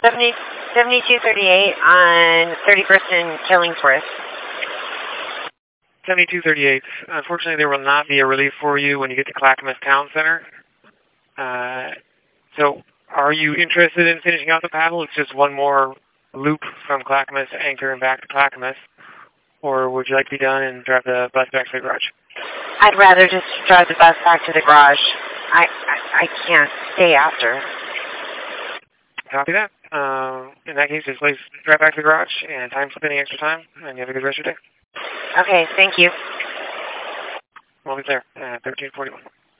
7238 on 31st and Killingsworth. 7238. Unfortunately, there will not be a relief for you when you get to Clackamas Town Center. So, are you interested in finishing out the paddle? It's just one more loop from Clackamas to Anchor and back to Clackamas. Or would you like to be done and drive the bus back to the garage? I'd rather just drive the bus back to the garage. I can't stay after. Copy that. In that case, just please drive back to the garage and time slip any extra time, and you have a good rest of your day. Okay, thank you. We'll be there at 1341.